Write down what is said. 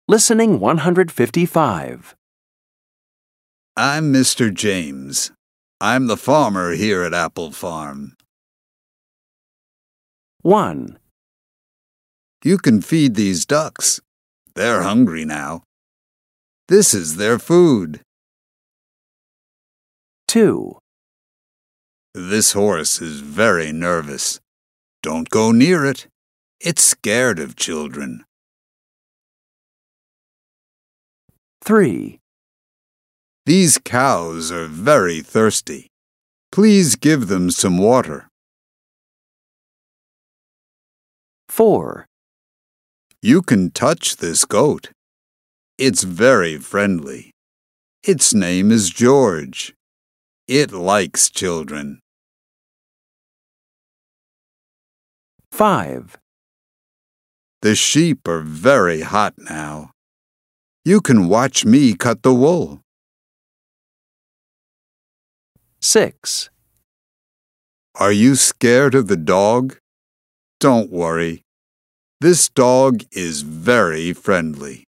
Listening 155. I'm Mr. James. I'm the farmer here at Apple Farm. 1, You can feed these ducks. They're hungry now. This is their food. 2, This horse is very nervous. Don't go near it. It's scared of children. 3, These cows are very thirsty. Please give them some water. 4, You can touch this goat. It's very friendly. Its name is George. It likes children. 5, The sheep are very hot now. You can watch me cut the wool. 6, Are you scared of the dog? Don't worry. This dog is very friendly.